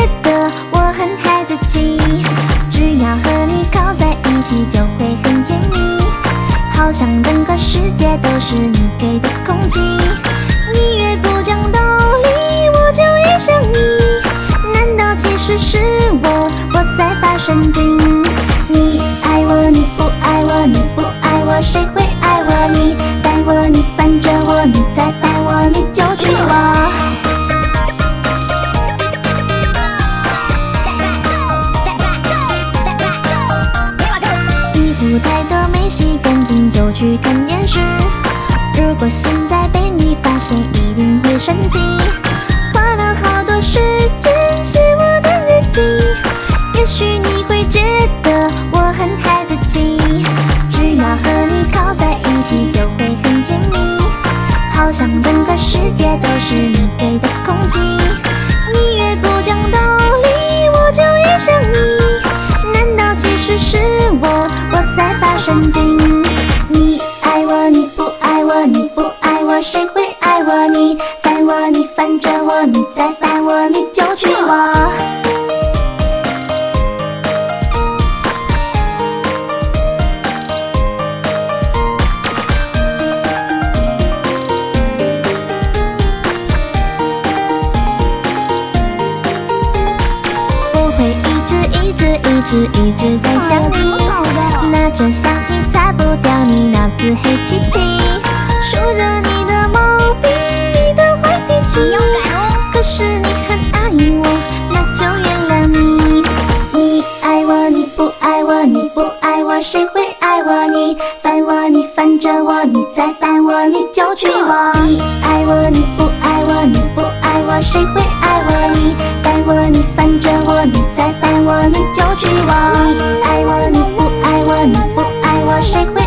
得我很孩子气，只要和你靠在一起就会很甜蜜，好像整个世界都是你给的空气。你越不讲道理，我就越想你。难道其实是我在发神经？你爱我，你不爱我，你不爱我，谁会爱我？你烦我，你烦着我，你再烦我，你就娶我。衣服太多没洗干净就去看电视，如果现在被你发现一定会生气。花了好多时间写我的日记，也许你会觉得我很孩子气，只要和你靠在一起就会很甜蜜，好像整个世界都是你给的空气。你越不讲道理，我就越想你。难道其实是我在发神经？你爱我，你不爱我，你不爱我，谁会爱我？你烦我，你烦着我，你再烦我，你就娶我。我会一直在想你，拿着橡皮擦不掉你脑子黑漆漆，数着你的毛病，你的坏脾气。可是你很爱我，那就原谅你。你爱我，你不爱我，你不爱我，谁会爱我？你烦我，你烦着我，你再烦我，你就娶我。你爱我，你不爱我，你不爱我，谁会爱我？你烦我，你烦着我，你再烦我，你就娶我。你爱我，你不爱我，你不爱我，谁会